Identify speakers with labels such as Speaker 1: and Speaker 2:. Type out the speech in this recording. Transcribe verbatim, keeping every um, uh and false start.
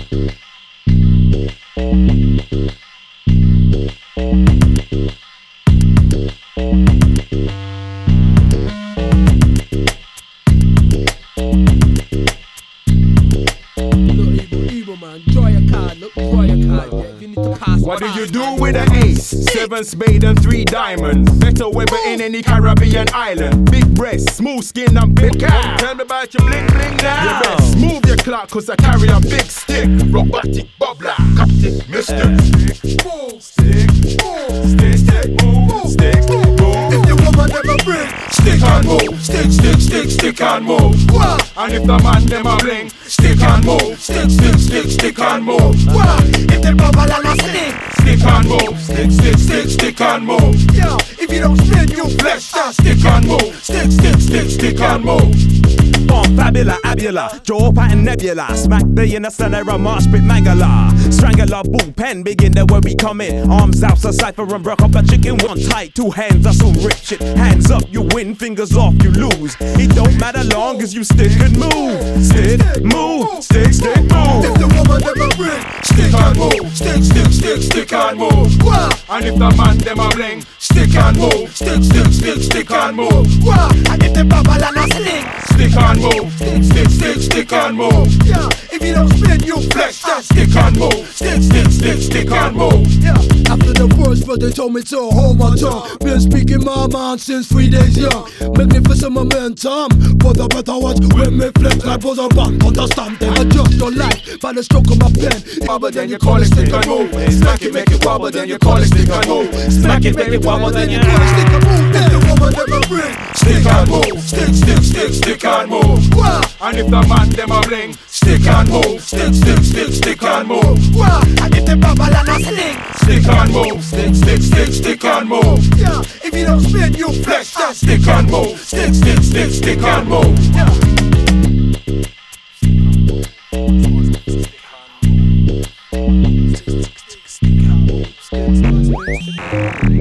Speaker 1: What do you do with an ace? Seven spade and three diamonds. Better weather in any Caribbean island. Big breasts, smooth skin and big cat. Tell me about your bling bling now. You best move your clock cause I carry a big stick. Robotic bubbler, Captain Mister Stick, move, stick, move, stick, stick, move, stick, move. If the woman never bring, stick and move, stick, stick, stick, stick and move. And if the man never bling, stick and move, stick, stick, stick, stick and move. If the bubble and a stick, stick and move, stick, stick, stick, stick and move. Yo, if you don't spin, you flesh, just stick and move, stick, stick, stick, stick and move.
Speaker 2: Bomb, fabula, abula, jaw pattern nebula. Smack B in the center of march bit mangala. Strangler, bull pen, begin there where we come in. Arms out, so cipher and broke up a chicken. One tight, two hands, I so rip shit. Hands up, you win, fingers off, you lose. It don't matter long as you stick and move. Stick, move, stick, stick, move.
Speaker 1: If the woman never bring, stick and move. Stick, stick, stick, stick and move. And if the man them a bling, stick and move. Stick, stick, stick, stick and move.
Speaker 3: And if the bubble and a sling,
Speaker 1: stick and move, stick, stick, stick, stick and move.
Speaker 3: Yeah, if you don't spin, you flex.
Speaker 1: Just stick and move, stick, stick, stick, stick and move.
Speaker 3: Yeah. After the first verse, they told me to hold my tongue. Been speaking my mind since three days young. Magnificent momentum, for the better watch when me flex like was a band. Understand them, adjust your life by the stroke of my pen.
Speaker 1: Wobble, then you call it stick and move. Smack it, make it wobble, then you call it stick and move. Smack it, make it wobble, then you call it stick and move.
Speaker 3: If the woman never bring,
Speaker 1: stick and move, stick, stick, stick, stick and move. And if the man them a bling, stick and move, stick, stick, stick, stick and move.
Speaker 3: And if the bubble and a sling,
Speaker 1: stick and move, stick, stick, stick, stick and move.
Speaker 3: Yeah, if you don't spin, you flex.
Speaker 1: Just stick and move, stick, stick, stick, stick and move.
Speaker 3: Yeah.
Speaker 2: Stick and move.